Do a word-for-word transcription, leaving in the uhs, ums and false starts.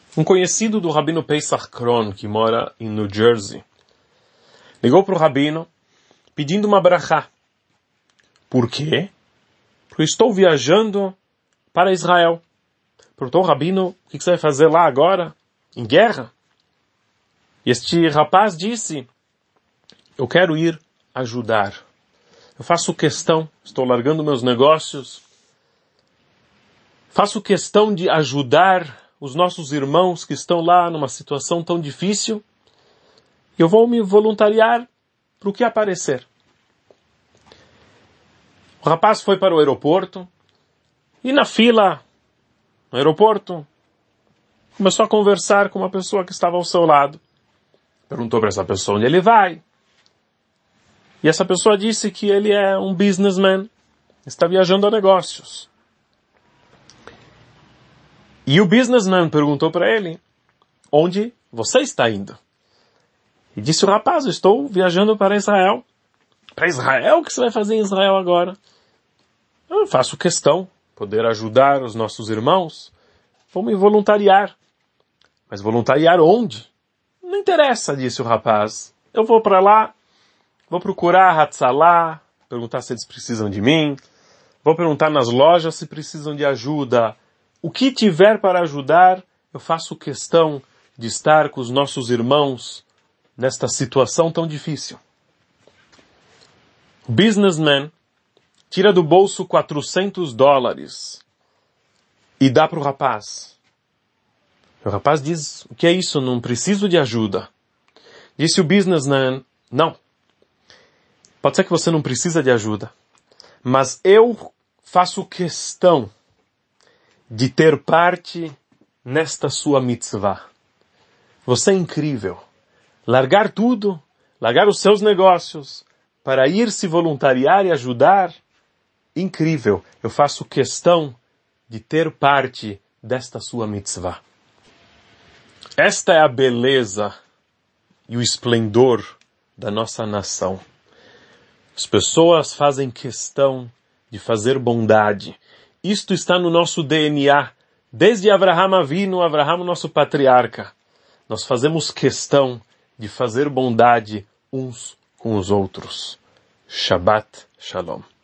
Um conhecido do Rabino Pesach Kron, que mora em New Jersey, ligou para o Rabino pedindo uma brachá. Por quê? Porque estou viajando para Israel. Perguntou o Rabino, o que você vai fazer lá agora? Em guerra? E este rapaz disse, eu quero ir ajudar. Eu faço questão, estou largando meus negócios, faço questão de ajudar os nossos irmãos que estão lá numa situação tão difícil. Eu vou me voluntariar para o que aparecer. O rapaz foi para o aeroporto e na fila, no aeroporto, começou a conversar com uma pessoa que estava ao seu lado. Perguntou para essa pessoa onde ele vai. E essa pessoa disse que ele é um businessman, está viajando a negócios. E o businessman perguntou para ele, onde você está indo? E disse o rapaz, eu estou viajando para Israel. Para Israel? O que você vai fazer em Israel agora? Eu faço questão, poder ajudar os nossos irmãos. Vou me voluntariar. Mas voluntariar onde? Não interessa, disse o rapaz. Eu vou para lá, vou procurar a Hatzalah, perguntar se eles precisam de mim. Vou perguntar nas lojas se precisam de ajuda. O que tiver para ajudar, eu faço questão de estar com os nossos irmãos nesta situação tão difícil. O businessman tira do bolso quatrocentos dólares e dá para o rapaz. O rapaz diz, o que é isso? Não preciso de ajuda. Disse o businessman, não. Pode ser que você não precisa de ajuda, mas eu faço questão de ter parte nesta sua mitzvah. Você é incrível. Largar tudo, largar os seus negócios, para ir se voluntariar e ajudar, incrível. Eu faço questão de ter parte desta sua mitzvah. Esta é a beleza e o esplendor da nossa nação. As pessoas fazem questão de fazer bondade. Isto está no nosso D N A. Desde Avraham Avinu, Avraham nosso patriarca. Nós fazemos questão de fazer bondade uns com os outros. Shabbat Shalom.